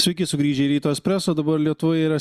Sveiki sugrįžę į Ryto Espresso, dabar Lietuvoje yra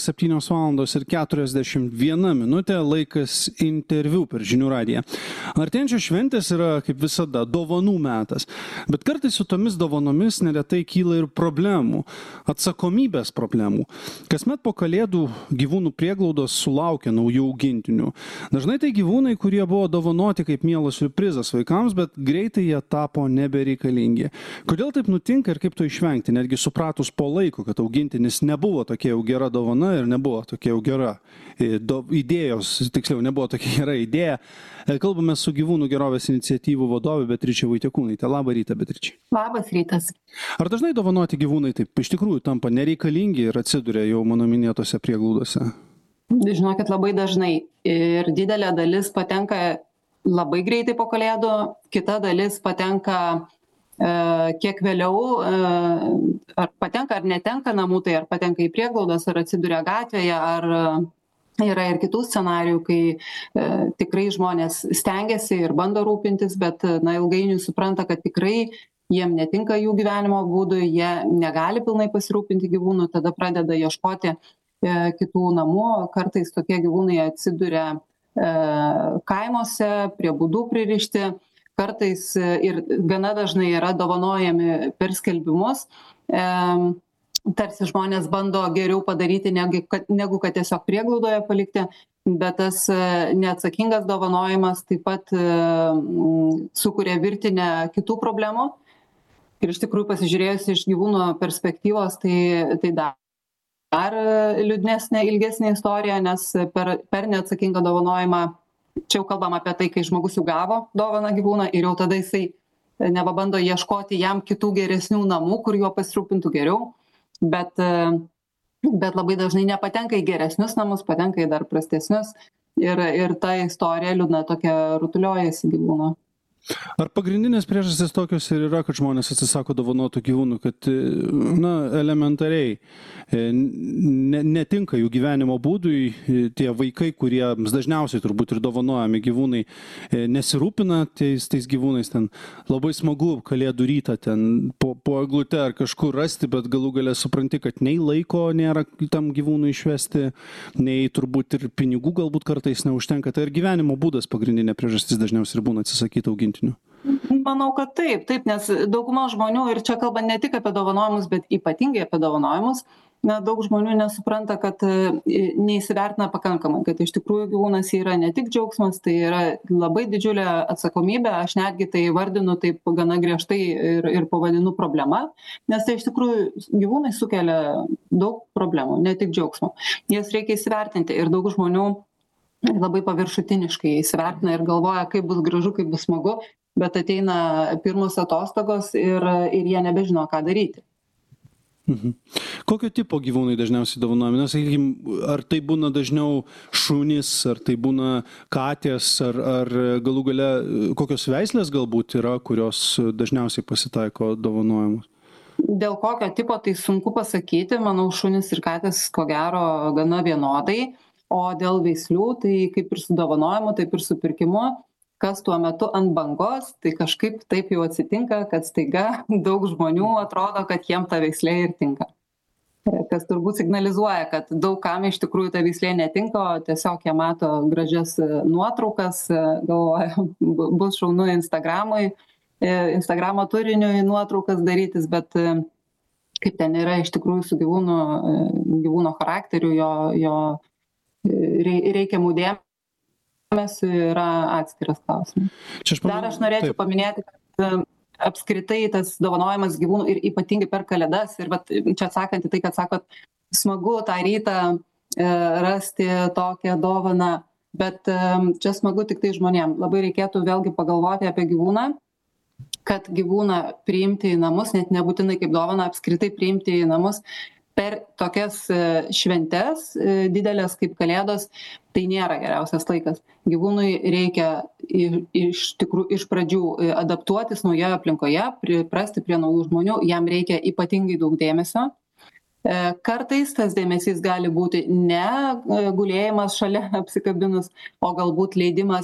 7:41, laikas interviu per Žinių radiją. Artėjančios šventės yra, kaip visada, dovanų metas, bet kartais su tomis dovanomis neretai kyla ir problemų, atsakomybės problemų. Kasmet po Kalėdų gyvūnų prieglaudos sulaukia naujų augintinių. Dažnai tai gyvūnai, kurie buvo dovanoti kaip mielas siurprizas vaikams, bet greitai jie tapo nebereikalingi. Kodėl taip nutinka ir kaip to išvengti, netgi supratus po laiko, kad augintinis nebuvo tokia jau gera dovana ir nebuvo tokia jau gera idėjos, tiksliau, nebuvo tokia gera idėja. Kalbame su gyvūnų gerovės iniciatyvų vadovė Beatričė Vaitiekūnaitė. Labą rytą, Beatričė. Labas rytas. Ar dažnai dovanoti gyvūnai taip iš tikrųjų tampa nereikalingi ir atsiduria jau mano minėtose prieglaudose? Žinokit, labai dažnai. Ir didelė dalis patenka labai greitai po Kalėdų, kita dalis patenka kiek vėliau, ar patenka ar netenka namų, tai ar patenka į prieglaudas, ar atsiduria gatvėje, ar yra ir kitų scenarijų, kai tikrai žmonės stengiasi ir bando rūpintis, bet ilgainiui supranta, kad tikrai jiem netinka jų gyvenimo būdui, jie negali pilnai pasirūpinti gyvūnų, tada pradeda ieškoti kitų namų. Kartais tokie gyvūnai atsiduria kaimuose, prie būdų pririšti. Kartais ir gana dažnai yra dovanojami per skelbimus, tarsi žmonės bando geriau padaryti, negu kad tiesiog prieglaudoje palikti, bet tas neatsakingas dovanojimas taip pat sukuria virtinę kitų problemų. Ir iš tikrųjų pasižiūrėjus iš gyvūno perspektyvos, tai dar liūdnesnė, ilgesnė istorija, nes per neatsakingą dovanojimą, čia jau kalbam apie tai, kai žmogus jau gavo dovaną gyvūną ir jau tada jisai nebabando ieškoti jam kitų geresnių namų, kur juo pasirūpintų geriau, bet labai dažnai nepatenka į geresnius namus, patenka į dar prastesnius ir ta istorija liūdna tokia rutuliojasi gyvūno. Ar pagrindinės priežastys tokios ir yra, kad žmonės atsisako dovanotų gyvūnų, kad elementariai netinka jų gyvenimo būdui, tie vaikai, kuriems dažniausiai turbūt ir dovanojami gyvūnai, nesirūpina tais gyvūnais, ten labai smagu Kalėdų rytą ten po eglute ar kažkur rasti, bet galų gale supranti, kad nei laiko nėra tam gyvūnui išvesti, nei turbūt ir pinigų galbūt kartais neužtenka. Tai ir gyvenimo būdas pagrindinė priežastis dažniausiai ir būna atsisakyti auginti. Manau, kad taip, nes dauguma žmonių, ir čia kalba ne tik apie dovanojimus, bet ypatingai apie dovanojimus, daug žmonių nesupranta, kad neįsivertina pakankamai, kad iš tikrųjų gyvūnas yra ne tik džiaugsmas, tai yra labai didžiulė atsakomybė, aš netgi tai vardinu taip gana griežtai ir pavadinu problema, nes tai iš tikrųjų gyvūnai sukelia daug problemų, ne tik džiaugsmo. Jas reikia įsivertinti ir daug žmonių labai paviršutiniškai įsivertina ir galvoja, kaip bus gražu, kaip bus smagu, bet ateina pirmos atostogos ir jie nebežino, ką daryti. Kokio tipo gyvūnai dažniausiai dovanojami? Na, sakykime, ar tai būna dažniau šunys, ar tai būna katės, ar galų gale kokios veislės galbūt yra, kurios dažniausiai pasitaiko dovanojimus? Dėl kokio tipo tai sunku pasakyti, manau, šunys ir katės ko gero gana vienodai. O dėl veislių, tai kaip ir su dovanojimu, taip ir su pirkimu, kas tuo metu ant bangos, tai kažkaip taip jau atsitinka, kad staiga daug žmonių atrodo, kad jiem ta veislė ir tinka. Kas turbūt signalizuoja, kad daug kam iš tikrųjų ta veislė netinka, o tiesiog jie mato gražias nuotraukas, galvoja, bus šaunu Instagramo turiniui nuotraukas darytis, bet kaip ten yra iš tikrųjų su gyvūno charakteriu, jo reikiamų dėmesių yra atskiras klausimas. Dar aš norėčiau paminėti, kad apskritai tas dovanojimas gyvūnų ir ypatingai per Kalėdas, ir čia atsakant į tai, kad sakot, smagu tą rytą rasti tokią dovaną, bet čia smagu tik tai žmonėm. Labai reikėtų vėlgi pagalvoti apie gyvūną, kad gyvūną priimti į namus, net nebūtinai kaip dovaną, apskritai priimti į namus, per tokias šventes didelės kaip Kalėdos, tai nėra geriausias laikas. Gyvūnui reikia iš pradžių adaptuotis naujoje aplinkoje, priprasti prie naujų žmonių, jam reikia ypatingai daug dėmesio. Kartais tas dėmesys gali būti ne gulėjimas šalia apsikabinus, o galbūt leidimas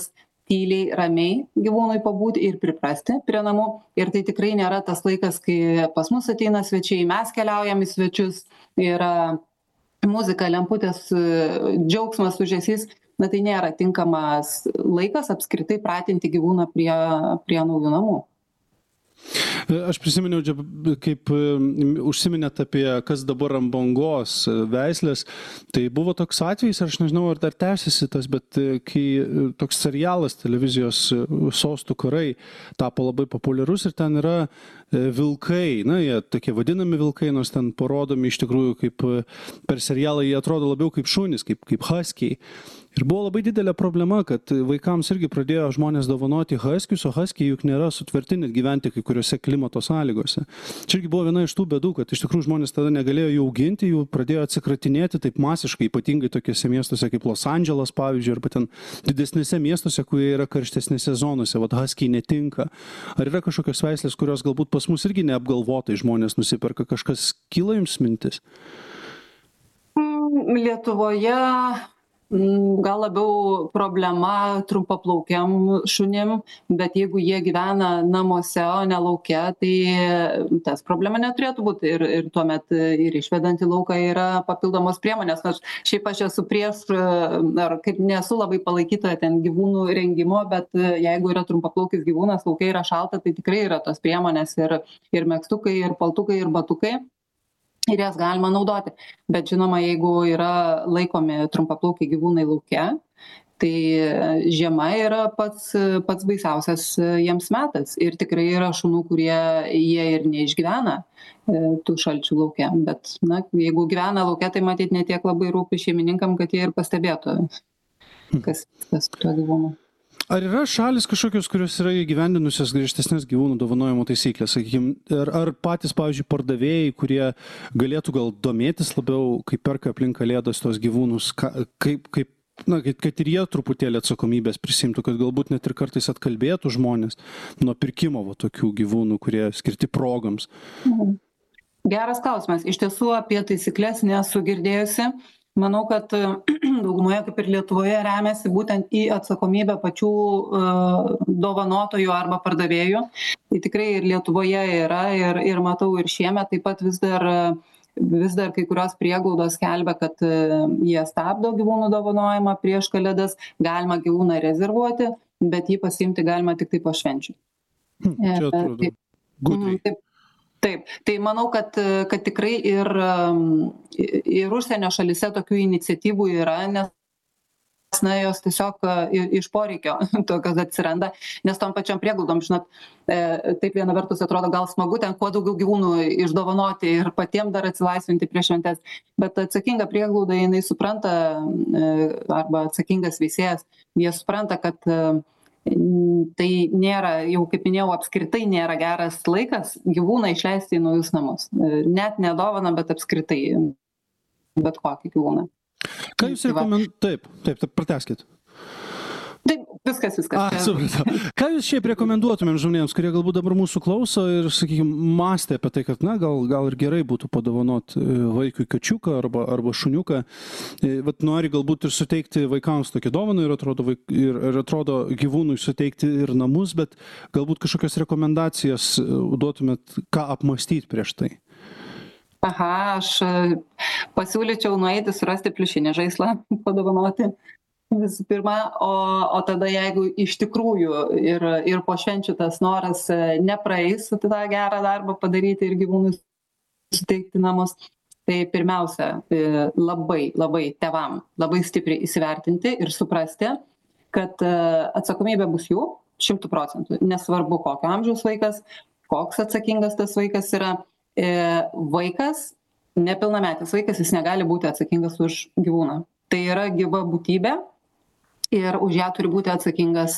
tyliai, ramiai gyvūnui pabūti ir priprasti prie namų. Ir tai tikrai nėra tas laikas, kai pas mus ateina svečiai, mes keliaujam į svečius, yra muzika, lemputės, džiaugsmas, ūžesys. Na tai nėra tinkamas laikas apskritai pratinti gyvūną prie naujų namų. Aš prisiminiau, kaip užsiminėt apie kas dabar ant bangos veislės, tai buvo toks atvejis, aš nežinau, ar dar tęsiasi tas, bet kai toks serialas televizijos Sostų karai tapo labai populiarus ir ten yra vilkai, na, jie tokie vadinami vilkai, nors ten parodomi iš tikrųjų kaip per serialą jie atrodo labiau kaip šunys, kaip huskiai. Ir buvo labai didelė problema, kad vaikams irgi pradėjo žmonės dovanoti huskius, o huskiai juk nėra sutverti net gyventi kai kuriuose klimato sąlygose. Čia irgi buvo viena iš tų bėdų, kad iš tikrųjų žmonės tada negalėjo jų auginti, jų pradėjo atsikratinėti taip masiškai, ypatingai tokiuose miestuose kaip Los Andželas, pavyzdžiui, arba ten didesnėse miestuose, kurie yra karštesnėse zonose, vat huskiai netinka. Ar yra kažkokios veislės, kurios galbūt pas mus irgi neapgalvotai žmonės nusiperka, kažkas kyla jums mintis? Lietuvoje gal labiau problema trumpaplaukiam šunim, bet jeigu jie gyvena namuose, o ne lauke, tai tas problema neturėtų būti. Ir tuomet ir išvedant į lauką yra papildomos priemonės. Nors šiaip aš esu prieš, ar kaip nesu labai palaikytoja ten gyvūnų rengimo, bet jeigu yra trumpaplaukis gyvūnas, laukai yra šalta, tai tikrai yra tos priemonės ir megztukai, ir paltukai, ir batukai. Ir jas galima naudoti. Bet žinoma, jeigu yra laikomi trumpaplaukiai gyvūnai lauke, tai žiema yra pats baisiausias jiems metas. Ir tikrai yra šunų, kurie jie ir neišgyvena tų šalčių lauke. Bet jeigu gyvena lauke, tai matyt netiek labai rūpi šeimininkam, kad jie ir pastebėtų, kas tuo gyvūnu. Ar yra šalis kažkokios, kurios yra įgyvendinusios griežtesnės gyvūnų dovanojimo taisyklės? Sakykime, ar patys, pavyzdžiui, pardavėjai, kurie galėtų gal domėtis labiau, kaip perka aplink kalėdas tos gyvūnus, kad ir jie truputėlį atsakomybės prisimtų, kad galbūt net ir kartais atkalbėtų žmonės nuo pirkimo tokių gyvūnų, kurie skirti progams? Geras klausimas. Iš tiesų apie taisyklės nesu girdėjusi. Manau, kad daugumoje, kaip ir Lietuvoje, remiasi būtent į atsakomybę pačių dovanotojų arba pardavėjų. Tai tikrai ir Lietuvoje yra ir matau ir šiemet taip pat vis dar kai kurios prieglaudos skelbia, kad jie stabdo gyvūnų dovanojimą prieš kalėdas, galima gyvūną rezervuoti, bet jį pasiimti galima tik tai po švenčių. Čia atrodo gudriai. Taip, tai manau, kad tikrai ir užsienio šalyse tokių iniciatyvų yra, nes jos tiesiog iš poreikio tokios atsiranda, nes tom pačiom prieglaudom, žinot, taip viena vertus atrodo gal smagu ten kuo daugiau gyvūnų išdovanoti ir patiem dar atsilaisvinti prieš šventes, bet atsakinga prieglauda, jinai supranta, arba atsakingas veisėjas, jie supranta, kad tai nėra, jau kaip minėjau, apskritai nėra geras laikas gyvūną išleisti į naujus namus. Net ne dovaną, bet apskritai bet kokį gyvūną. Ką jūs rekomenduojate? Taip, pratęskit. Taip, viskas. Supratau. Ką jūs šiaip rekomenduotumėm žmonėms, kurie galbūt dabar mūsų klauso ir, sakykime, mąstė apie tai, kad, gal ir gerai būtų padovanoti vaikui kačiuką arba šuniuką, vat nori galbūt ir suteikti vaikams tokį dovaną ir atrodo gyvūnui suteikti ir namus, bet galbūt kažkokias rekomendacijas duotumėt, ką apmąstyti prieš tai? Aš pasiūlyčiau nueiti surasti pliušinį žaislą, padovanoti. Visų pirma, o tada jeigu iš tikrųjų ir po švenčių tas noras nepraeis tą gerą darbą padaryti ir gyvūnus suteikti namus, tai pirmiausia, labai tėvam labai stipriai įsivertinti ir suprasti, kad atsakomybė bus jų 100%. Nesvarbu, kokio amžiaus vaikas, koks atsakingas tas vaikas yra. Vaikas, nepilnametis vaikas, jis negali būti atsakingas už gyvūną. Tai yra gyva būtybė. Ir už ją turi būti atsakingas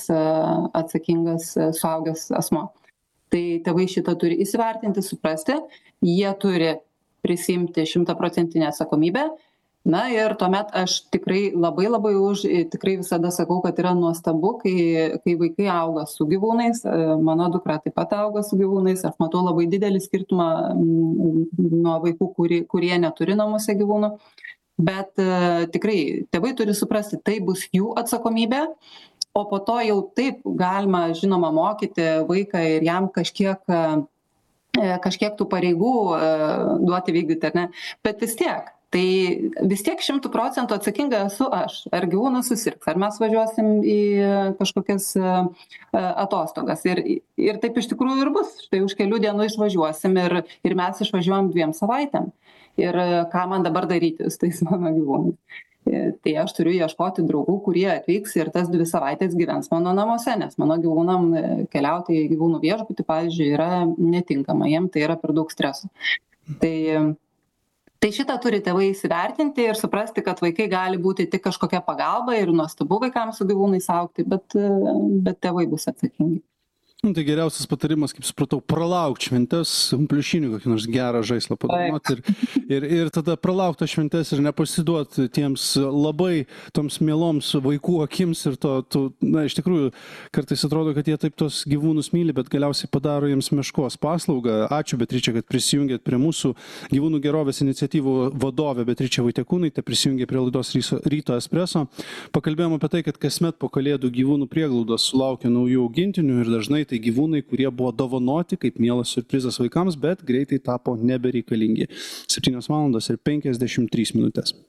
suaugęs asmuo. Tai tėvai šitą turi įsivertinti, suprasti, jie turi prisimti 100% atsakomybę. Ir tuomet aš tikrai labai tikrai visada sakau, kad yra nuostabu, kai vaikai auga su gyvūnais. Mano dukra taip pat auga su gyvūnais. Aš matau labai didelį skirtumą nuo vaikų, kurie neturi namuose gyvūnų. Bet tikrai tėvai turi suprasti, tai bus jų atsakomybė o po to jau taip galima, žinoma, mokyti vaiką ir jam kažkiek tų pareigų duoti vykdyti, ar ne? Bet vis tiek 100% atsakinga esu aš. Ar gyvūnas susirgs, ar mes važiuosim į kažkokias atostogas. Ir taip iš tikrųjų ir bus. Štai už kelių dienų išvažiuosim ir mes išvažiuojam 2 savaitėm. Ir ką man dabar daryti su tais mano gyvūnais. Tai aš turiu ieškoti draugų, kurie atvyks ir tas 2 savaitės gyvens mano namuose, nes mano gyvūnam keliauti į gyvūnų viešbutį, pavyzdžiui, yra netinkama, jiem tai yra per daug streso. Tai šitą turi tėvai įsivertinti ir suprasti, kad vaikai gali būti tik kažkokia pagalba ir nuostabu vaikams su gyvūnais augti, bet tėvai bus atsakingi. Tai geriausias patarimas, kaip supratau, pralaukti šventes, pliušinį kokį nors gerą žaislą padovanoti ir tada pralaukti šventes ir nepasiduoti tiems labai toms mieloms vaikų akims ir iš tikrųjų, kartais atrodo, kad jie taip tos gyvūnus myli, bet galiausiai padaro jiems meškos paslaugą. Ačiū, Beatričė, kad prisijungėt prie mūsų. Gyvūnų gerovės iniciatyvų vadovė Beatričė Vaitiekūnaitė prisijungė prie laidos Ryto espreso. Pakalbėjome apie tai, kad kasmet po Kalėdų gyvūnų prieglaudos sulaukia naujų augintinių ir dažnai tai gyvūnai, kurie buvo dovanoti kaip mielas siurprizas vaikams, bet greitai tapo nebereikalingi. 7:53 min.